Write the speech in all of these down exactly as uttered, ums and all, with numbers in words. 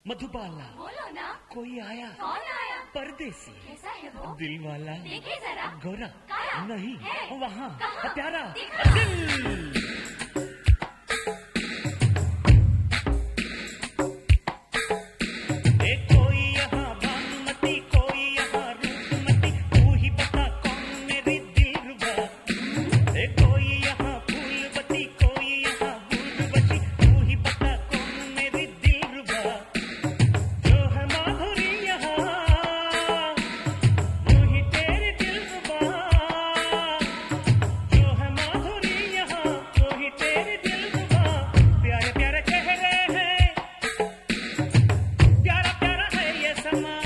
मधुबाला बोलो ना। कोई आया? कौन आया? परदेसी। कैसा है वो? दिल वाला। देखे जरा। गोरा। काला? नहीं है? वहाँ कहाँ? प्यारा दिखा। दिल। ए कोई यहाँ भानुमती, कोई यहाँ रूपमती, तू ही बता कौन मेरी दिलरुबा। ए कोई यहाँ फूलवती, कोई यहाँ बूढ़बची, तू ही बता कौन मेरी दिलरुबा। जो है माधुरी यहाँ, वो ही तेरी दिलरुबा। जो है माधुरी यहाँ, वो ही तेरी दिलरुबा। प्यारे प्यारे चेहरे हैं, प्यारा प्यारा है ये समा।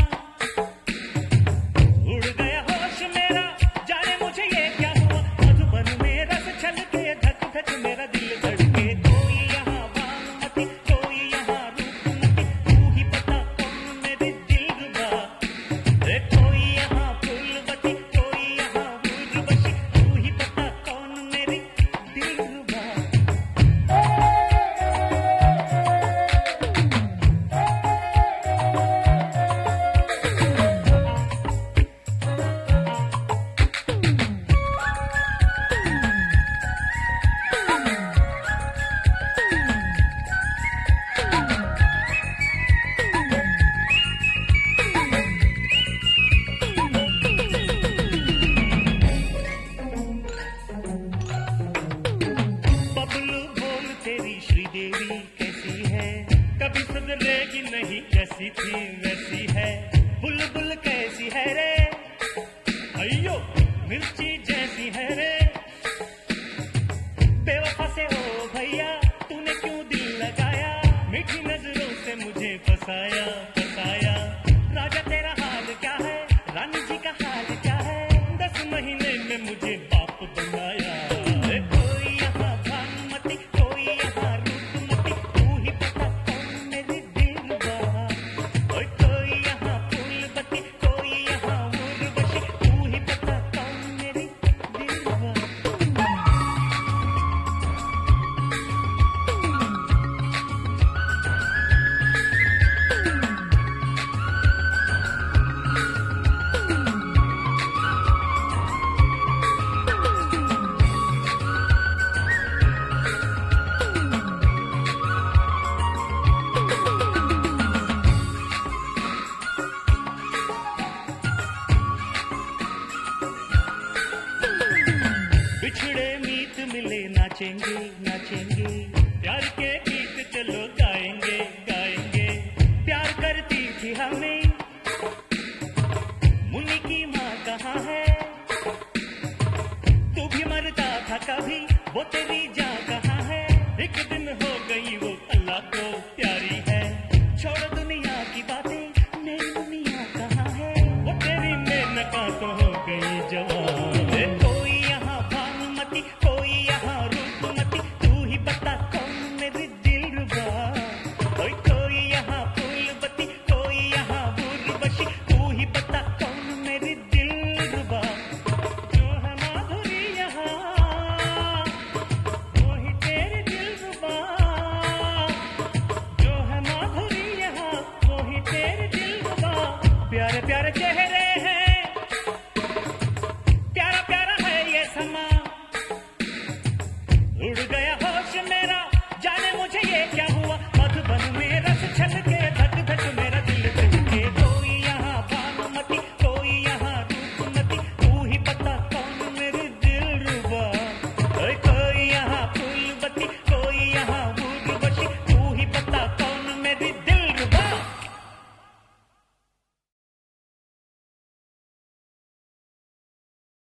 उड़ गया होश मेरा, जाने मुझे ये क्या हुआ। मधुबन में रस छलके, धक धक मेरा दिल धड़के। कोई यहाँ भानुमती, कोई यहाँ रूपमती, तू ही बता कौन मेरी दिलरुबा। ए कोई यहाँ फूलवती, कोई यहाँ बूढ़बची, तू ही बता कौन मेरी दिलरुबा। बबलू बोल तेरी श्रीदेवी कैसी है, कभी सुधरेगी नहीं, जैसी थी वैसी है। बुलबुल कैसी है रे, अयो मिर्ची जैसी है रे। बेवफा से ओ भैया, तूने क्यों दिल लगाया, मीठी नजरों से मुझे फसाया फसाया। राजा तेरा हाल क्या है, रानी जी का हाल क्या है, दस महीने में मुझे बाप बनाया। ए कोई यहाँ भानुमती, कोई यहाँ रूपमती, तू ही बता कौन मेरी दिलरुबा। ओए कोई यहाँ फूलवती, कोई यहाँ उर्वशी, तू ही बता कौन मेरी दिलरुबा। बिछड़े मीत मिले नाचेंगे नाचेंगे, प्यार के गीत चलो गाएंगे गाएंगे। प्यार करती थी हमें मुनि की माँ कहाँ है, तू भी मरता था कभी, वो तेरी